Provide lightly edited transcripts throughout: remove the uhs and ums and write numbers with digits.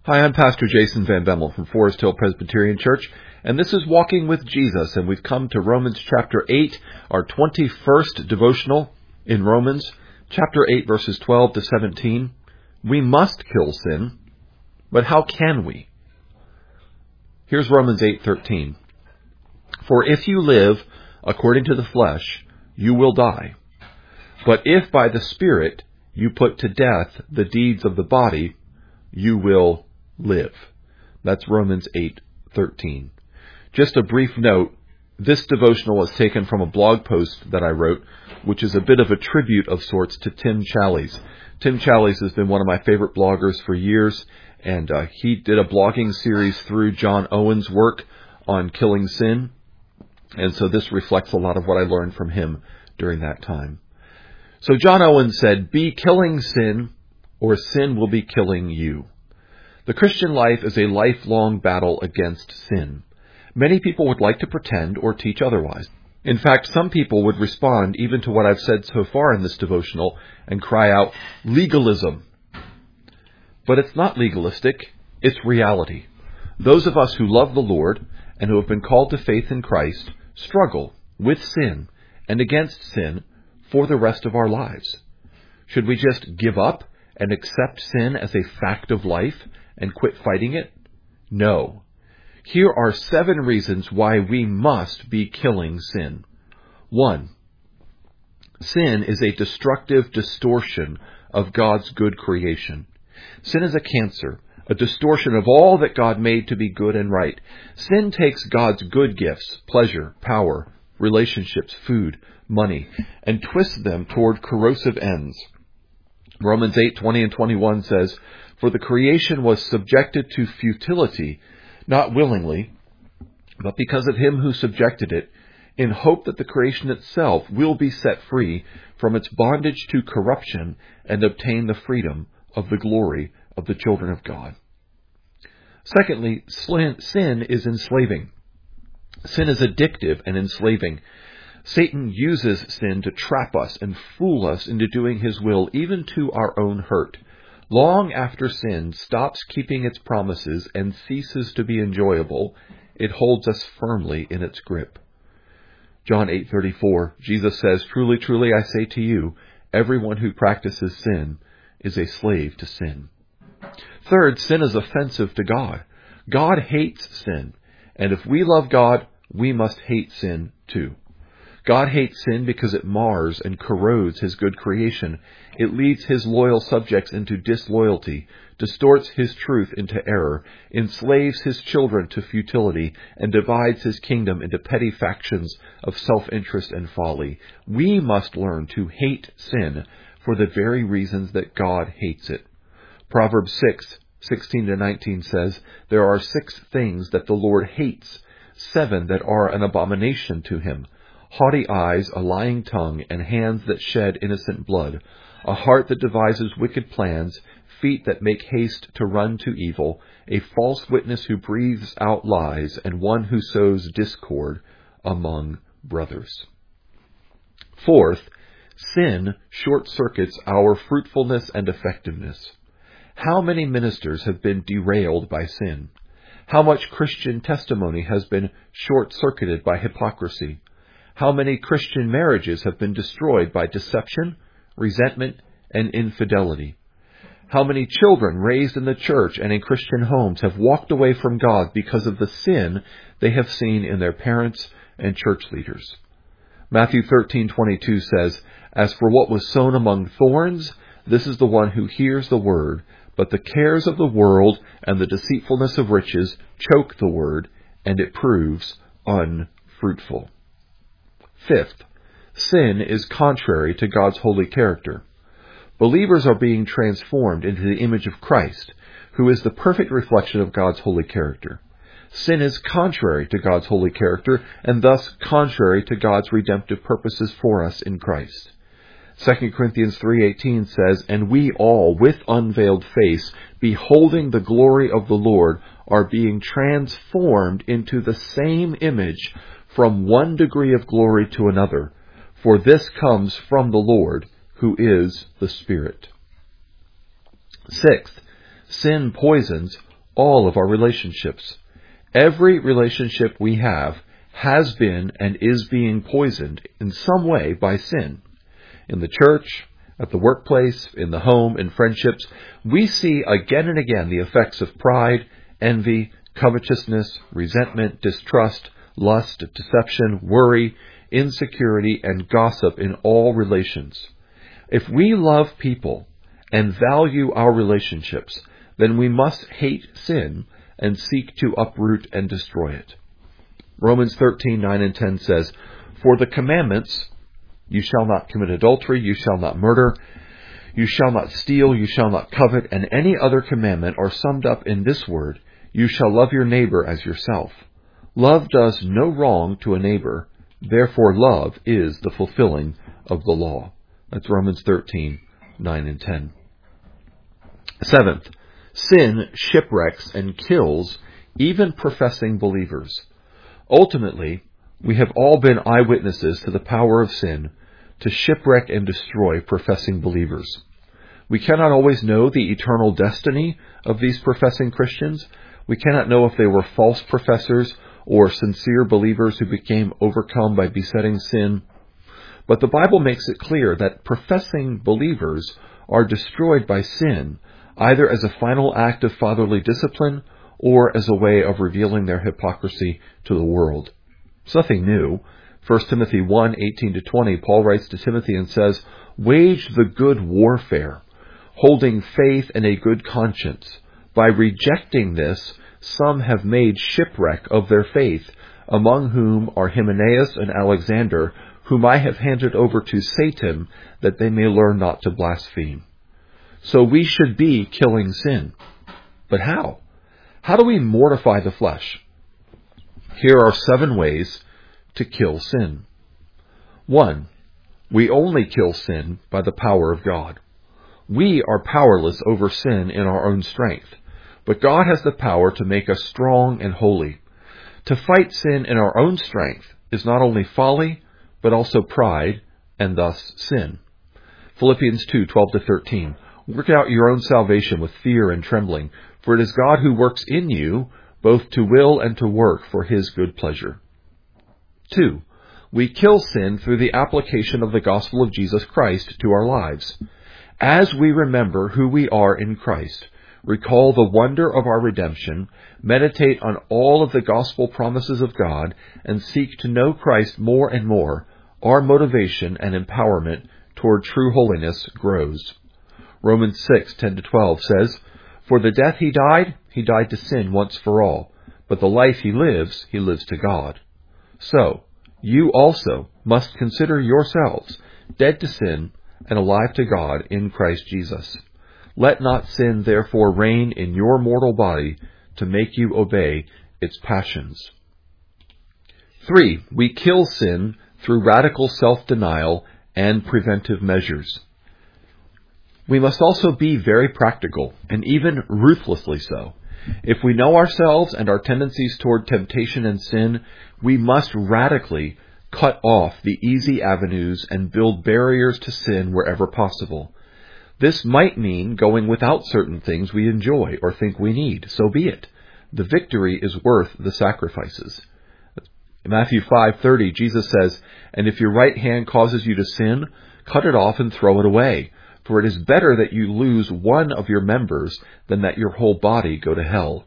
Hi, I'm Pastor Jason Van Bemmel from Forest Hill Presbyterian Church, and this is Walking with Jesus, and we've come to Romans chapter 8, our 21st devotional in Romans, chapter 8, verses 12 to 17. We must kill sin, but how can we? Here's Romans 8:13. For if you live according to the flesh, you will die. But if by the Spirit you put to death the deeds of the body, you will live. That's Romans 8:13. Just a brief note, this devotional is taken from a blog post that I wrote, which is a bit of a tribute of sorts to Tim Challies. Tim Challies has been one of my favorite bloggers for years, and he did a blogging series through John Owen's work on killing sin. And so this reflects a lot of what I learned from him during that time. So John Owen said, "Be killing sin, or sin will be killing you." The Christian life is a lifelong battle against sin. Many people would like to pretend or teach otherwise. In fact, some people would respond even to what I've said so far in this devotional and cry out, "Legalism." But it's not legalistic, it's reality. Those of us who love the Lord and who have been called to faith in Christ struggle with sin and against sin for the rest of our lives. Should we just give up and accept sin as a fact of life and quit fighting it? No. Here are 7 reasons why we must be killing sin. 1. Sin is a destructive distortion of God's good creation. Sin is a cancer, a distortion of all that God made to be good and right. Sin takes God's good gifts, pleasure, power, relationships, food, money, and twists them toward corrosive ends. Romans 8:20 and 21 says, "For the creation was subjected to futility, not willingly, but because of him who subjected it, in hope that the creation itself will be set free from its bondage to corruption and obtain the freedom of the glory of the children of God." Secondly, sin is enslaving. Sin is addictive and enslaving. Satan uses sin to trap us and fool us into doing his will, even to our own hurt. Long after sin stops keeping its promises and ceases to be enjoyable, it holds us firmly in its grip. John 8:34, Jesus says, "Truly, truly, I say to you, everyone who practices sin is a slave to sin." Third, sin is offensive to God. God hates sin, and if we love God, we must hate sin too. God hates sin because it mars and corrodes his good creation. It leads his loyal subjects into disloyalty, distorts his truth into error, enslaves his children to futility, and divides his kingdom into petty factions of self-interest and folly. We must learn to hate sin for the very reasons that God hates it. Proverbs 6:16-19 says, "There are 6 things that the Lord hates, 7 that are an abomination to him: haughty eyes, a lying tongue, and hands that shed innocent blood, a heart that devises wicked plans, feet that make haste to run to evil, a false witness who breathes out lies, and one who sows discord among brothers." Fourth, sin short-circuits our fruitfulness and effectiveness. How many ministers have been derailed by sin? How much Christian testimony has been short-circuited by hypocrisy? How many Christian marriages have been destroyed by deception, resentment, and infidelity? How many children raised in the church and in Christian homes have walked away from God because of the sin they have seen in their parents and church leaders? Matthew 13:22 says, "As for what was sown among thorns, this is the one who hears the word, but the cares of the world and the deceitfulness of riches choke the word, and it proves unfruitful." Fifth, sin is contrary to God's holy character. Believers are being transformed into the image of Christ, who is the perfect reflection of God's holy character. Sin is contrary to God's holy character, and thus contrary to God's redemptive purposes for us in Christ. 2 Corinthians 3:18 says, "And we all, with unveiled face, beholding the glory of the Lord, are being transformed into the same image from one degree of glory to another. For this comes from the Lord, who is the Spirit." Sixth, sin poisons all of our relationships. Every relationship we have has been and is being poisoned in some way by sin. In the church, at the workplace, in the home, in friendships, we see again and again the effects of pride, envy, covetousness, resentment, distrust, lust, deception, worry, insecurity, and gossip in all relations. If we love people and value our relationships, then we must hate sin and seek to uproot and destroy it. Romans 13:9 and 10 says, "For the commandments, you shall not commit adultery, you shall not murder, you shall not steal, you shall not covet, and any other commandment are summed up in this word, you shall love your neighbor as yourself. Love does no wrong to a neighbor, therefore love is the fulfilling of the law." That's Romans 13:9 and 10. Seventh, sin shipwrecks and kills even professing believers. Ultimately, we have all been eyewitnesses to the power of sin to shipwreck and destroy professing believers. We cannot always know the eternal destiny of these professing Christians. We cannot know if they were false professors or sincere believers who became overcome by besetting sin. But the Bible makes it clear that professing believers are destroyed by sin, either as a final act of fatherly discipline or as a way of revealing their hypocrisy to the world. It's nothing new. 1 Timothy 1:18-20, Paul writes to Timothy and says, "Wage the good warfare, holding faith and a good conscience. By rejecting this, some have made shipwreck of their faith, among whom are Hymenaeus and Alexander, whom I have handed over to Satan, that they may learn not to blaspheme." So we should be killing sin. But how? How do we mortify the flesh? Here are 7 ways to kill sin. 1. We only kill sin by the power of God. We are powerless over sin in our own strength, but God has the power to make us strong and holy. To fight sin in our own strength is not only folly, but also pride, and thus sin. Philippians 2:12-13, "Work out your own salvation with fear and trembling, for it is God who works in you, both to will and to work for His good pleasure." 2. We kill sin through the application of the gospel of Jesus Christ to our lives. As we remember who we are in Christ, recall the wonder of our redemption, meditate on all of the gospel promises of God, and seek to know Christ more and more, our motivation and empowerment toward true holiness grows. Romans 6:10-12 says, "For the death he died to sin once for all, but the life he lives to God. So, you also must consider yourselves dead to sin and alive to God in Christ Jesus. Let not sin therefore reign in your mortal body to make you obey its passions." 3. We kill sin through radical self-denial and preventive measures. We must also be very practical, and even ruthlessly so. If we know ourselves and our tendencies toward temptation and sin, we must radically cut off the easy avenues and build barriers to sin wherever possible. This might mean going without certain things we enjoy or think we need. So be it. The victory is worth the sacrifices. In Matthew 5:30, Jesus says, "And if your right hand causes you to sin, cut it off and throw it away. For it is better that you lose one of your members than that your whole body go to hell."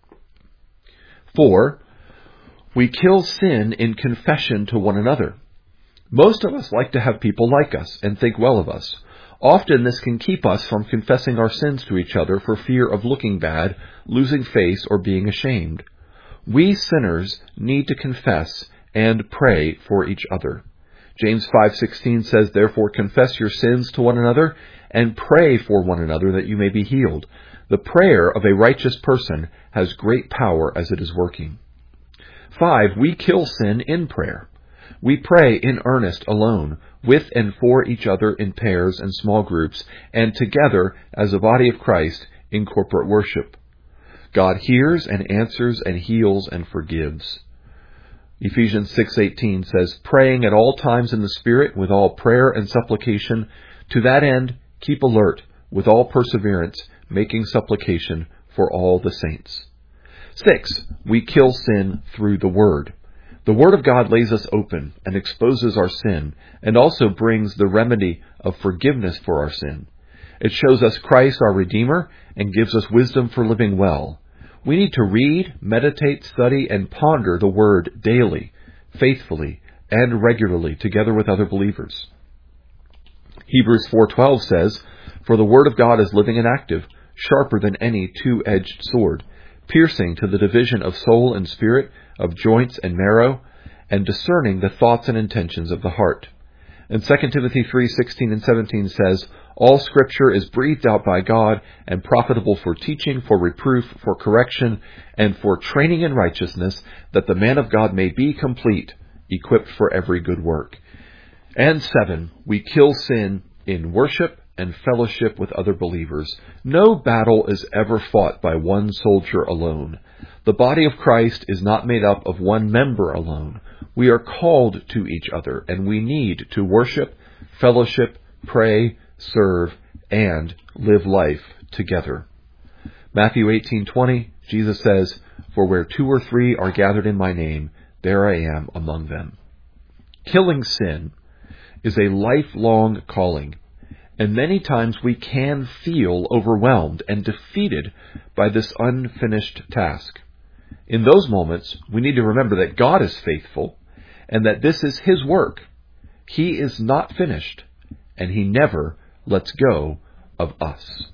4. We kill sin in confession to one another. Most of us like to have people like us and think well of us. Often this can keep us from confessing our sins to each other for fear of looking bad, losing face, or being ashamed. We sinners need to confess and pray for each other. James 5:16 says, "Therefore confess your sins to one another and pray for one another that you may be healed. The prayer of a righteous person has great power as it is working." 5. We kill sin in prayer. We pray in earnest alone, with and for each other in pairs and small groups, and together as a body of Christ in corporate worship. God hears and answers and heals and forgives. Ephesians 6:18 says, "Praying at all times in the Spirit with all prayer and supplication. To that end, keep alert with all perseverance, making supplication for all the saints. 6. We kill sin through the Word. The Word of God lays us open and exposes our sin, and also brings the remedy of forgiveness for our sin. It shows us Christ our Redeemer and gives us wisdom for living well. We need to read, meditate, study, and ponder the Word daily, faithfully, and regularly together with other believers. Hebrews 4:12 says, "For the Word of God is living and active, sharper than any two-edged sword, piercing to the division of soul and spirit, of joints and marrow, and discerning the thoughts and intentions of the heart." And 2 Timothy 3:16 and 17 says, "All Scripture is breathed out by God and profitable for teaching, for reproof, for correction, and for training in righteousness, that the man of God may be complete, equipped for every good work." And 7, we kill sin in worship and fellowship with other believers. No battle is ever fought by one soldier alone. The body of Christ is not made up of one member alone. We are called to each other, and we need to worship, fellowship, pray, serve, and live life together. Matthew 18:20, Jesus says, "For where 2 or 3 are gathered in my name, there I am among them." Killing sin is a lifelong calling, and many times we can feel overwhelmed and defeated by this unfinished task. In those moments, we need to remember that God is faithful and that this is His work. He is not finished, and He never lets go of us.